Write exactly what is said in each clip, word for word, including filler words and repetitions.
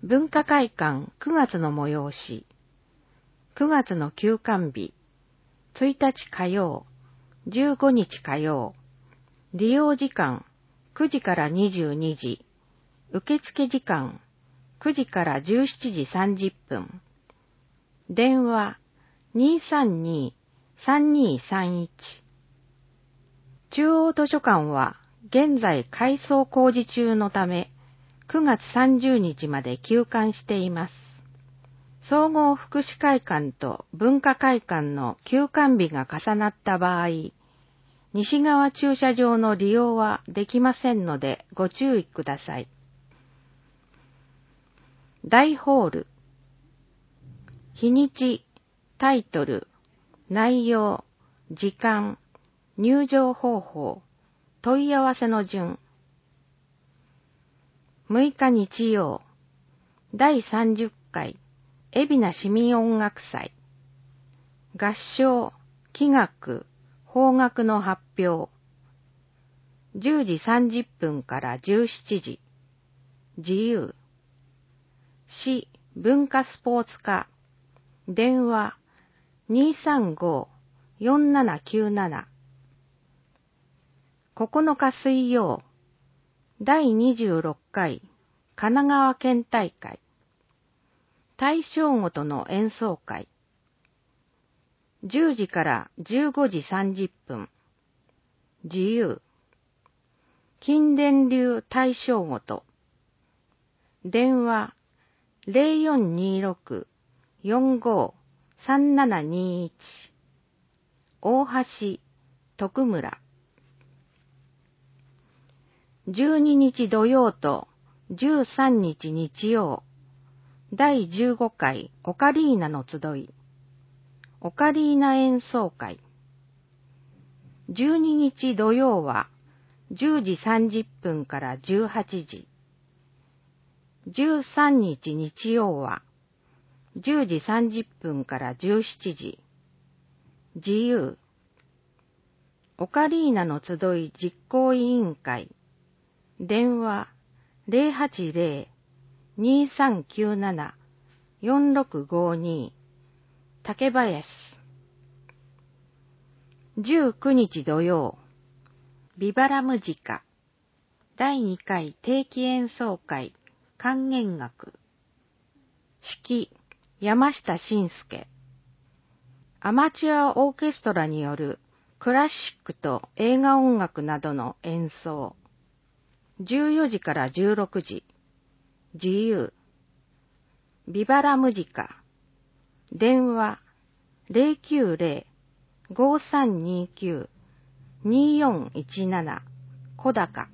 文化会館くがつの催し、くがつの休館日、ついたち火曜、じゅうごにち火曜、利用時間くじからにじゅうにじ、受付時間くじからじゅうしちじさんじゅっぷん、電話 にーさんにーさんにーさんいち。中央図書館は現在改装工事中のため、くがつさんじゅうにちまで休館しています。総合福祉会館と文化会館の休館日が重なった場合、西側駐車場の利用はできませんのでご注意ください。大ホール。日にち、タイトル、内容、時間、入場方法、問い合わせの順。むいか日曜、だいさんじゅっかい、海老名市民音楽祭。合唱、器楽、邦楽の発表。じゅうじさんじゅっぷんからじゅうしちじ。自由。市文化スポーツ課。電話 にーさんごーよんななきゅうなな。ここのか水曜、だいにじゅうろっかい神奈川県大会。大正ごとの演奏会。じゅうじからじゅうごじさんじゅっぷん。自由。近電流大正ごと。電話 ゼロよんにーろくーよんごーさんななにーいち。大橋徳村。じゅうににち土曜とじゅうさんにち日曜、だいじゅうごかいオカリーナの集い、オカリーナ演奏会。じゅうににち土曜はじゅうじさんじゅっぷんからじゅうはちじ、じゅうさんにち日曜はじゅうじさんじゅっぷんからじゅうしちじ、自由。オカリーナの集い実行委員会。電話 ゼロはちゼロ にーさんきゅうなな よんろくごに。竹林。じゅうくにち土曜、ビバラムジカだいにかい定期演奏会管弦楽。指揮山下信介。アマチュアオーケストラによるクラシックと映画音楽などの演奏。じゅうよじからじゅうろくじ、自由。ビバラムジカ。電話 ゼロきゅうゼロ ごーさんにーきゅう にーよんいちなな 小高。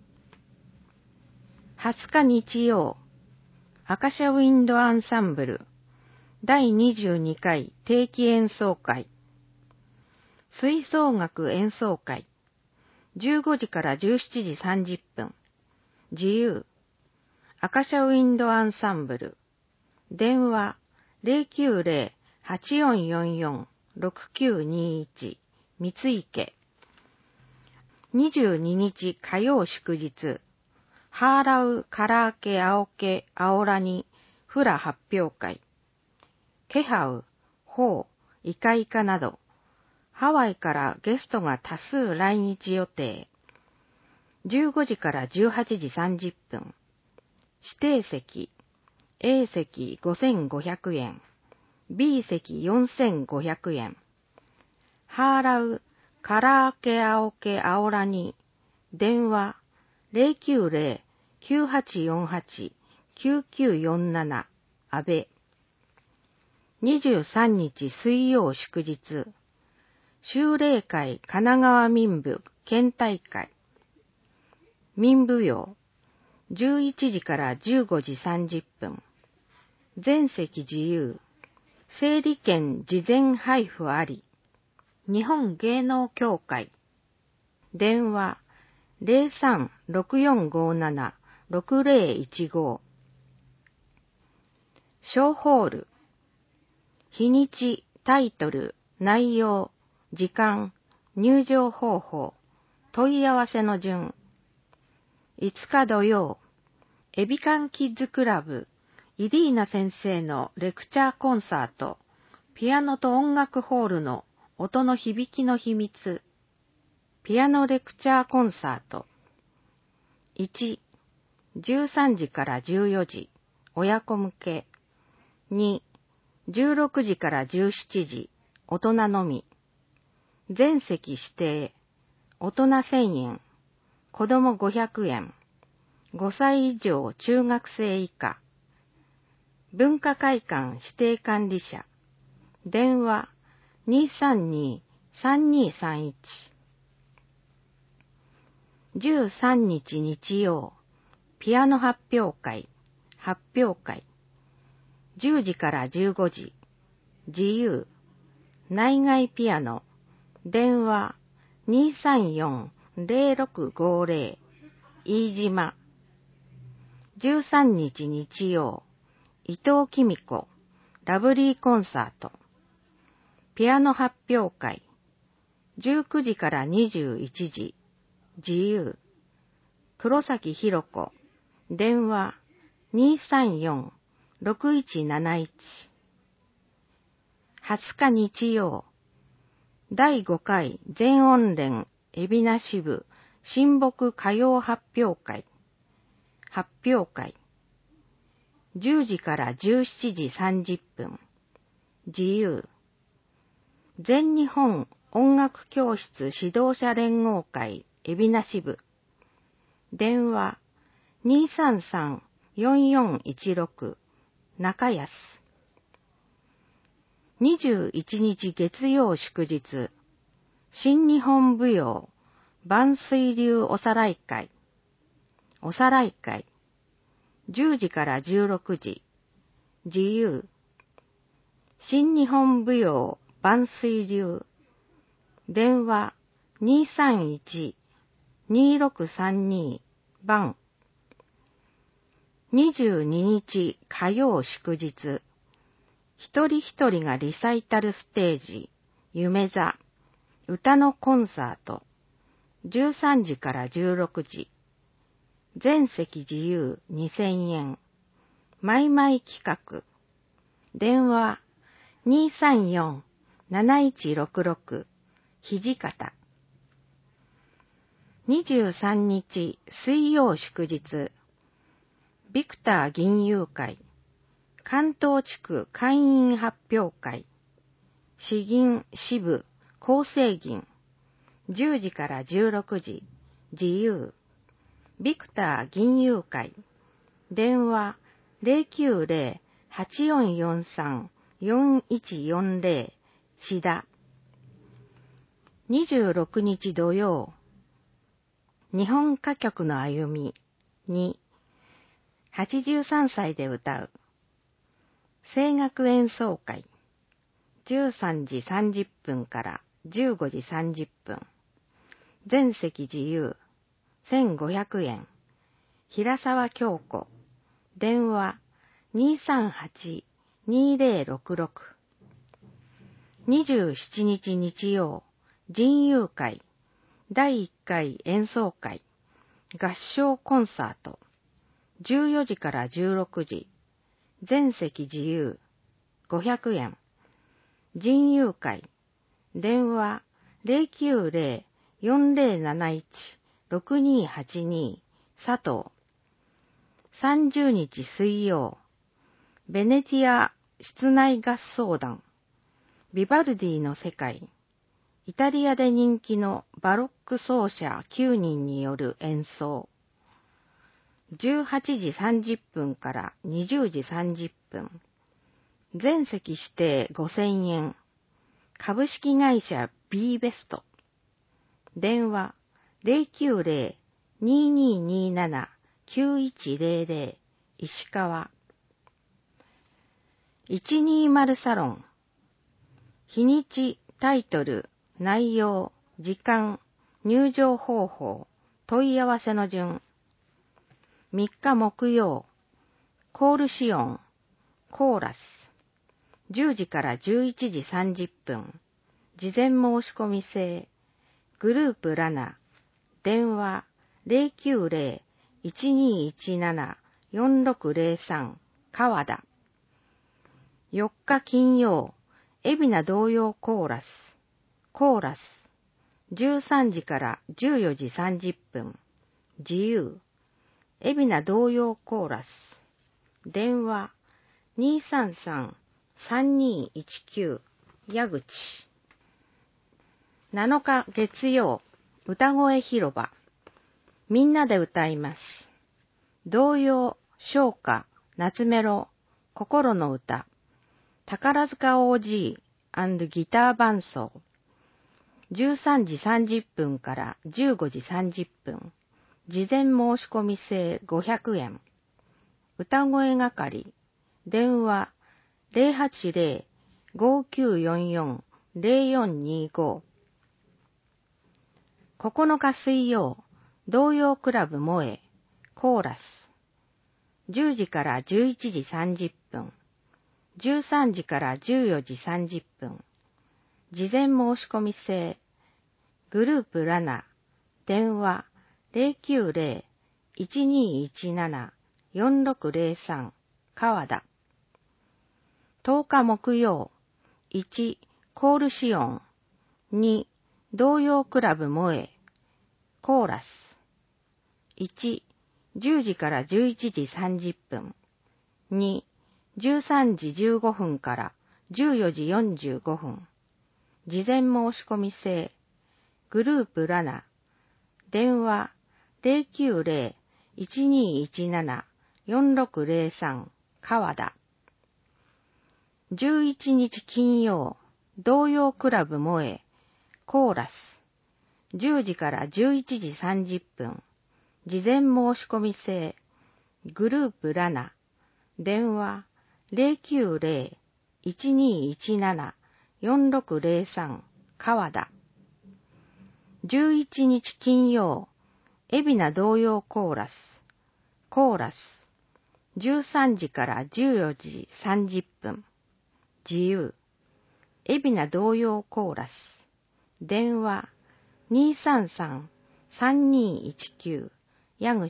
はつか日曜、アカシャウィンドアンサンブルだいにじゅうにかい定期演奏会。吹奏楽演奏会。じゅうごじからじゅうしちじさんじゅっぷん。自由。アカシャウィンドアンサンブル。電話 ゼロきゅうゼロ はちよんよんよん ろくきゅうにいち 三池。にじゅうににち火曜祝日。ハーラウカラーケアオケアオラニフラ発表会。ケハウ、ホー、イカイカなど、ハワイからゲストが多数来日予定。じゅうごじからじゅうはちじさんじゅっぷん。指定席、A 席ごせんごひゃくえん、B 席よんせんごひゃくえん。ハーラウ、カラーケアオケアオラニ、電話ゼロきゅうゼロ きゅうはちよんはち きゅうきゅうよんなな、安倍。にじゅうさんにち水曜祝日。修霊会神奈川民部県大会。民舞踊。じゅういちじからじゅうごじさんじゅっぷん。全席自由。整理券事前配布あり。日本芸能協会。電話ゼロさん ろくよんごなな ろくゼロいちご。小ホール。日にち、タイトル、内容、時間、入場方法、問い合わせの順。いつか土曜、エビカンキッズクラブイディーナ先生のレクチャーコンサート、ピアノと音楽ホールの音の響きの秘密。ピアノレクチャーコンサート。いち、じゅうさんじからじゅうよじ、親子向け。に、じゅうろくじからじゅうしちじ、大人のみ。全席指定。大人せんえん。子供ごひゃくえん。ごさい以上中学生以下。文化会館指定管理者。電話 にーさんにーさんにーさんいち。じゅうさんにち日曜、ピアノ発表会、発表会。じゅうじからじゅうごじ、自由、内外ピアノ、電話 にーさんよんーぜろろくごーぜろ、飯島。じゅうさんにち日曜、伊藤紀美子、ラブリーコンサート。ピアノ発表会。じゅうくじからにじゅういちじ、自由。黒崎弘子、電話 にーさんよんーろくいちなないち。はつか日曜、だいごかい全音連海老名支部親睦歌謡発表会。発表会。じゅうじからじゅうしちじさんじゅっぷん。自由。全日本音楽教室指導者連合会海老名支部。電話 にーさんさんーよんよんいちろく 中安。にじゅういちにち月曜祝日、新日本舞踊万水流おさらい会。おさらい会。じゅうじからじゅうろくじ、自由。新日本舞踊万水流。電話 にーさんいちーにーろくさんにー 番。にじゅうににち火曜祝日、一人一人がリサイタルステージ、夢座、歌のコンサート、じゅうさんじからじゅうろくじ、全席自由にせんえん、マイマイ企画、電話 にーさんよんーなないちろくろく、土方。にじゅうさんにち水曜祝日、ビクター銀友会、関東地区会員発表会、詩吟支部構成銀、じゅうじからじゅうろくじ、自由、ビクター銀友会、電話 ゼロきゅうゼロ はちよんよんさん よんいちよんゼロ、志田。にじゅうろくにち土曜、日本歌曲の歩みに、はちじゅうさんさいで歌う、声楽演奏会、じゅうさんじさんじゅっぷんからじゅうごじさんじゅっぷん、全席自由、せんごひゃくえん、平沢京子、電話 にーさんはちーにーぜろろくろく。にじゅうしちにち日曜、人友会、だいいっかい演奏会、合唱コンサート、じゅうよじからじゅうろくじ、全席自由、ごひゃくえん、人友会、電話 ゼロきゅうゼロ よんゼロなないち ろくにーはちにー、佐藤。さんじゅうにち水曜、ベネティア室内合奏団、ビバルディの世界、イタリアで人気のバロック奏者きゅうにんによる演奏。じゅうはちじさんじゅっぷんからにじゅうじさんじゅっぷん。全席指定ごせんえん。株式会社 B ベスト。電話 ゼロきゅうゼロ にーにーにーなな きゅういちゼロゼロ 石川。いちにーまるサロン。日にち、タイトル、内容、時間、入場方法、問い合わせの順。みっか木曜、コールシオン、コーラス。じゅうじからじゅういちじさんじゅっぷん。事前申し込み制。グループラナ。電話 ゼロきゅうゼロ いちにーいちなな よんろくゼロさん川田。よっか金曜、海老名童謡コーラス。コーラス。じゅうさんじからじゅうよじさんじゅっぷん。自由。海老名童謡コーラス。電話。にーさんさん さんにーいちきゅう。矢口。なのか月曜、歌声広場。みんなで歌います。童謡、唱歌、夏メロ、心の歌、宝塚 オージー& ギター伴奏。じゅうさんじさんじゅっぷんからじゅうごじさんじゅっぷん。事前申し込み制ごひゃくえん。歌声係。電話 ゼロはちゼロ ごきゅうよんよん ゼロよんにご。ここのか水曜、童謡クラブ萌え、コーラス。じゅうじからじゅういちじさんじゅっぷん。じゅうさんじからじゅうよじさんじゅっぷん。事前申し込み制。グループラナ。電話 ゼロきゅうゼロ いちにいちなな よんろくゼロさん。川田。とおか木曜。いち、コールシオン。に、童謡クラブ萌え。コーラス。いち、じゅうじからじゅういちじさんじゅっぷん。に、じゅうさんじじゅうごふんからじゅうよじよんじゅうごふん。事前申し込み制。グループラナ。電話 ゼロきゅうゼロ いちにいちなな よんろくゼロさん。川田。じゅういちにち金曜、童謡クラブ萌え、コーラス。じゅうじからじゅういちじさんじゅっぷん。事前申し込み制。グループラナ。電話 ゼロきゅうゼロ いちにいちなな よんろくゼロさん。川田。じゅういちにち金曜、海老名童謡コーラス。コーラス。じゅうさんじからじゅうよじさんじゅっぷん。自由。海老名童謡コーラス。電話 にーさんさん さんにいちきゅう。矢口。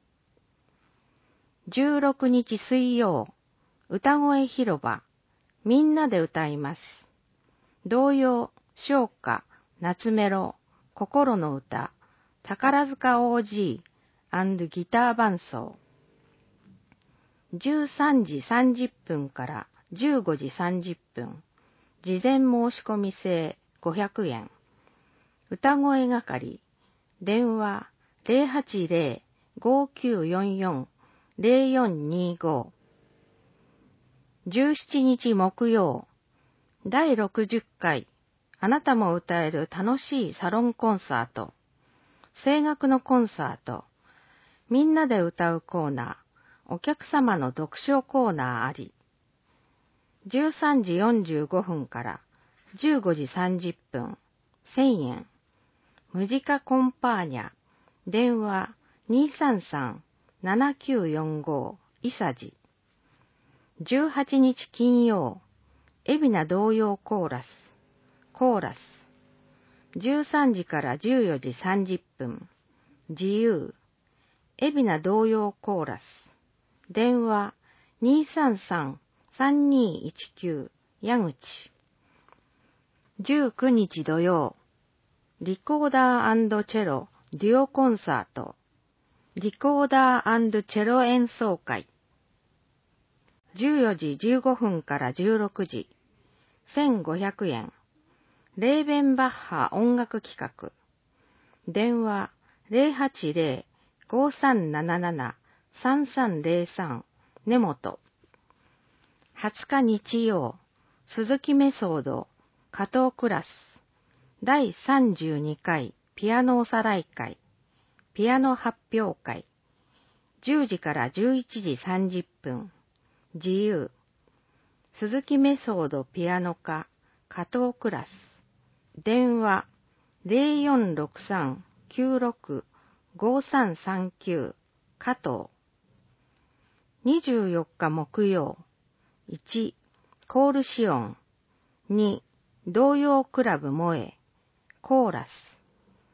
じゅうろくにち水曜、歌声広場。みんなで歌います。童謡、唱歌、夏メロ、心の歌、宝塚 オージー& ギター伴奏。じゅうさんじさんじゅっぷんからじゅうごじさんじゅっぷん。事前申し込み制ごひゃくえん。歌声係。電話 ゼロはちゼロ ごきゅうよんよん ゼロよんにご。じゅうしちにち木曜。だいろくじゅっかい。あなたも歌える楽しいサロンコンサート。声楽のコンサート。みんなで歌うコーナー。お客様の読書コーナーあり。じゅうさんじよんじゅうごふんからじゅうごじさんじゅっぷん。せんえん。ムジカコンパーニャ。電話 にーさんさん ななきゅうよんご。いさじ。じゅうはちにち金曜。海老名童謡コーラス。コーラス。じゅうさんじからじゅうよじさんじゅっぷん。自由。海老名童謡コーラス。電話 にーさんさん さんにいちきゅう。矢口。じゅうくにち土曜。リコーダー&チェロデュオコンサート。リコーダー&チェロ演奏会。じゅうよじじゅうごふんからじゅうろくじ。せんごひゃくえん。レーベンバッハ音楽企画。電話 ゼロはちゼロ ごさんなななな さんさんゼロさん。根本。はつか日曜。鈴木メソード。加藤クラス。だいさんじゅうにかいピアノおさらい会。ピアノ発表会。じゅうじからじゅういちじさんじゅっぷん。自由。鈴木メソードピアノ科。加藤クラス。電話 ゼロよんろくさん きゅうろく ごさんさんきゅう。加藤。にじゅうよっか木曜。いち、コールシオン。に、童謡クラブ萌え。コーラス。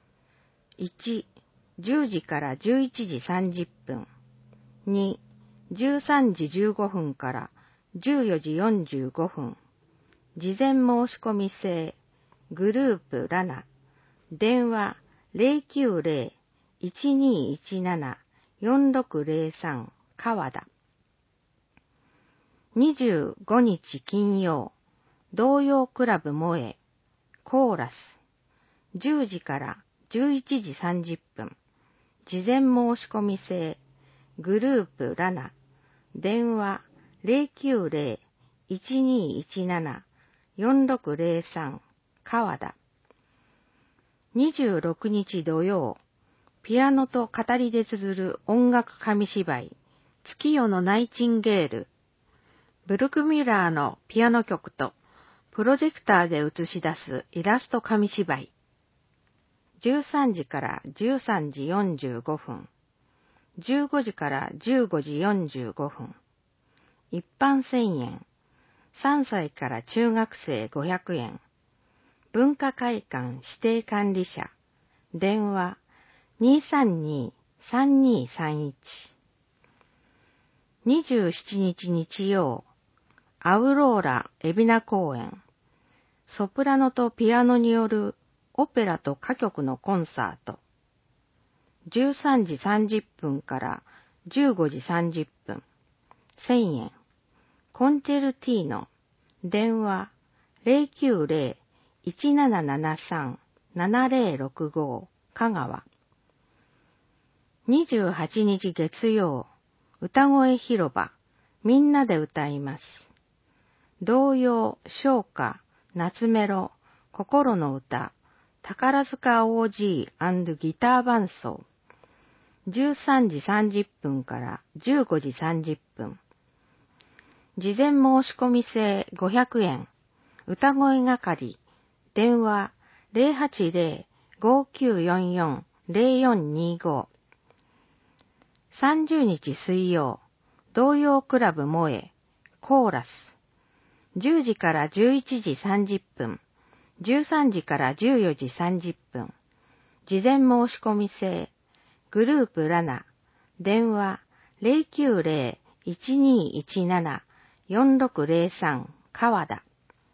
いち、じゅうじからじゅういちじさんじゅっぷん。に、 じゅうさんじじゅうごふんからじゅうよじよんじゅうごふん、事前申し込み制、グループラナ、電話 ゼロきゅうゼロ いちにいちなな よんろくゼロさん 川田。にじゅうごにち金曜、童謡クラブ萌え、コーラス、じゅうじからじゅういちじさんじゅっぷん、事前申し込み制、グループラナ、電話 ゼロきゅうゼロ いちにいちなな よんろくゼロさん 川田。にじゅうろくにち土曜、ピアノと語りで綴る音楽紙芝居、月夜のナイチンゲール、ブルクミュラーのピアノ曲とプロジェクターで映し出すイラスト紙芝居、じゅうさんじからじゅうさんじよんじゅうごふん、じゅうごじからじゅうごじよんじゅうごふん、一般せんえん、さんさいから中学生ごひゃくえん、文化会館指定管理者、電話 にーさんに さんにーさんいち。にじゅうしちにち日曜、アウローラ海老名公演、ソプラノとピアノによるオペラと歌曲のコンサート、じゅうさんじさんじゅっぷんからじゅうごじさんじゅっぷん、せんえん、コンチェルティーノ、電話 ゼロきゅうゼロ いちななななさん ななゼロろくご 香川。にじゅうはちにち月曜、歌声広場、みんなで歌います。童謡、唱歌、夏メロ、心の歌、宝塚 オージー& ギター伴奏。じゅうさんじさんじゅっぷんからじゅうごじさんじゅっぷん。事前申し込み制ごひゃくえん。歌声係。電話 ゼロはちゼロ ごきゅうよんよん ゼロよんにご。さんじゅうにち水曜、童謡クラブ萌え、コーラス。じゅうじからじゅういちじさんじゅっぷん、じゅうさんじからじゅうよじさんじゅっぷん。事前申し込み制、グループラナ、電話 ゼロきゅうゼロ いちにいちなな よんろくゼロさん 川田。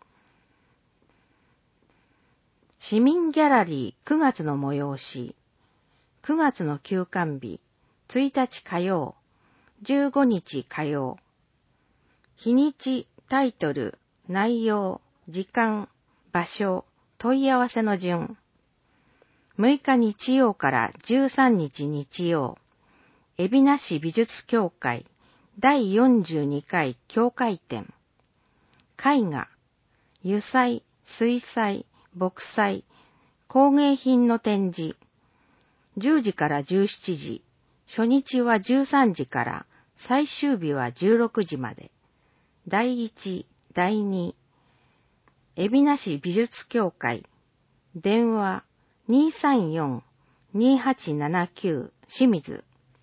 市民ギャラリーくがつの催し、くがつの休館日、ついたち火曜、じゅうごにち火曜。日にち、タイトル、内容、時間、場所、問い合わせの順。むいか日曜からじゅうさんにち日曜、海老名市美術協会だいよんじゅうにかい協会展。絵画、油彩、水彩、木彩、工芸品の展示。じゅうじからじゅうしちじ、初日はじゅうさんじから、最終日はじゅうろくじまで。だいいち、だいに、海老名市美術協会、電話 にーさんよん にーはちななきゅう 清水。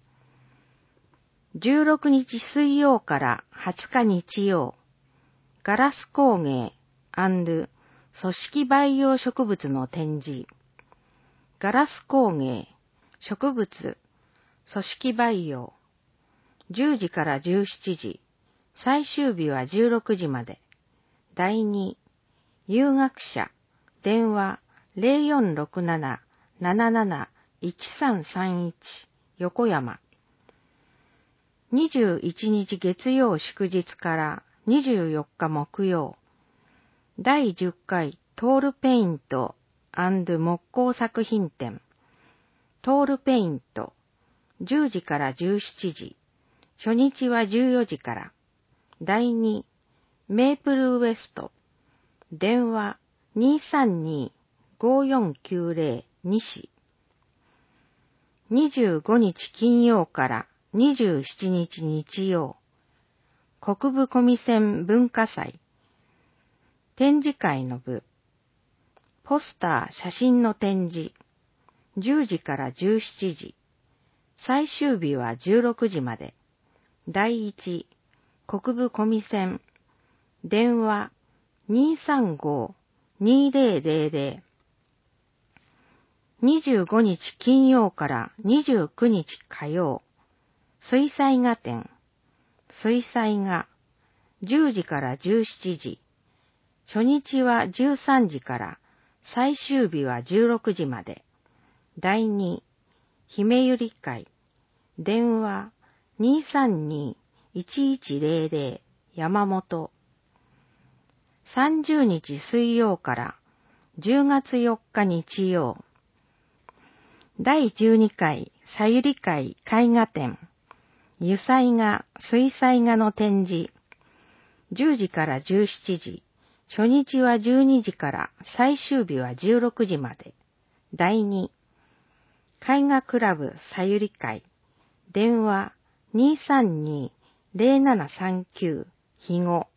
じゅうろくにち水曜からはつか日曜、ガラス工芸&組織培養植物の展示。ガラス工芸、植物、組織培養。じゅうじからじゅうしちじ、最終日はじゅうろくじまで。だいに、有学者、電話 ゼロよんろくなな なななな いちさんさんいち 横山。にじゅういちにち月曜祝日からにじゅうよっか木曜、だいじゅっかいトールペイント&木工作品展。トールペイント、じゅうじからじゅうしちじ、初日はじゅうよじから。だいに、メープルウエスト、電話 にーさんに ごよんきゅうゼロ 西。にじゅうごにち金曜からにじゅうしちにち日曜、国分小見線文化祭。展示会の部。ポスター写真の展示。じゅうじからじゅうしちじ。最終日はじゅうろくじまで。だいいち、国分小見線。電話 にーさんご にーぜろぜろぜろ。にじゅうごにち金曜からにじゅうくにち火曜、水彩画展。 水彩画、じゅうじからじゅうしちじ。初日はじゅうさんじから最終日はじゅうろくじまで。だいに、姫ゆり会。電話 にーさんにーいちいちゼロゼロ 山本。さんじゅうにち水曜からじゅうがつよっか日曜。だいじゅうにかいさゆり会絵画展。油彩画、水彩画の展示。じゅうじからじゅうしちじ。初日はじゅうにじから最終日はじゅうろくじまで。だいに、絵画クラブさゆり会。電話 にーさんにーゼロななさんきゅう 日後。